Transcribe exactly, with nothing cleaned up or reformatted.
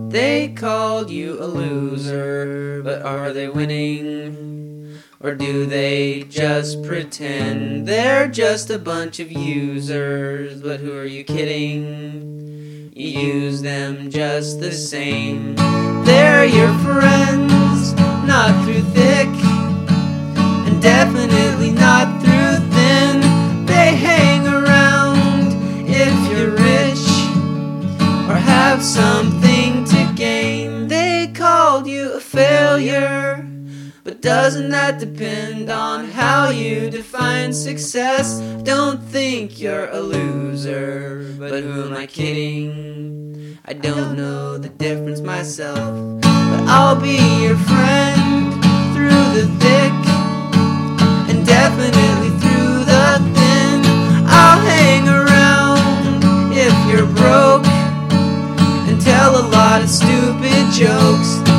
They called you a loser, but are they winning? Or do they just pretend? They're just a bunch of users, but who are you kidding? You use them just the same. They're your friends, not through thick, and definitely not through thin. They hang around if you're rich or have something to gain. They called you a failure, but doesn't that depend on how you define success? Don't think you're a loser, but who am I kidding? I don't know the difference myself, but I'll be your friend through the thick and definitely through the thin. I'll hang around if you're broke and tell a lot of stupid jokes.